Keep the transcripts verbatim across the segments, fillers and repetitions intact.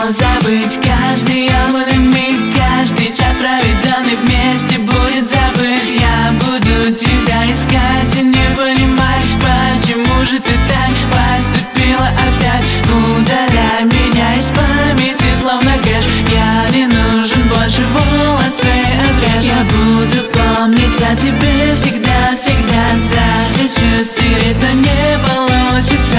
забыть. Каждый ёбаный миг, каждый час, проведенный вместе, будет забыт. Я буду тебя искать и не понимаешь, почему же ты так поступила опять. Удаляй меня из памяти, словно кэш. Я не нужен больше, волосы отрежь. Я буду помнить о тебе всегда, всегда. Захочу стереть, но не получится.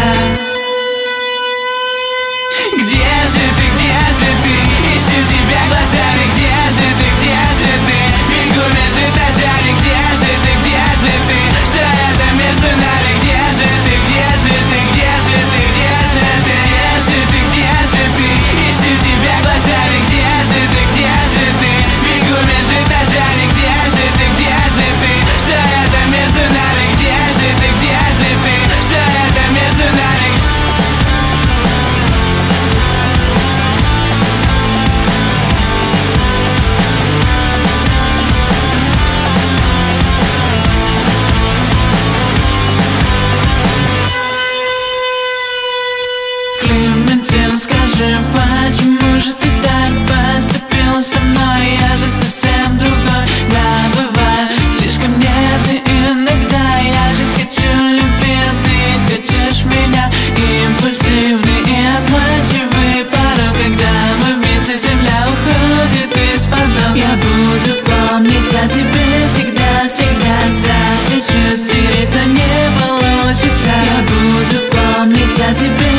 Где же ты, где же ты? Ищу тебя глазами. Где же ты, где же ты? Бегу, бежит ожами. Где же ты, где же ты? Что это между нами? Где же ты, где же ты? Где же ты, где же ты? Где же ты, где же ты? Ищу тебя глазами. Где же ты, где же ты? Бегу, бежит ожами. Где же ты, где же ты? Что это между нами? Где же ты, где же ты? Что это между нами? Клементин, скажи, почему же ты так поступила со мной? Я же совсем другой. Да, бывает слишком нежный иногда. Я же хочу любить, ты хочешь меня. Импульсивный и обманчивый порог, когда мы вместе, земля уходит из-под ног. Я буду помнить о тебе всегда, всегда. Захочу стереть, но не получится. Я буду помнить о тебе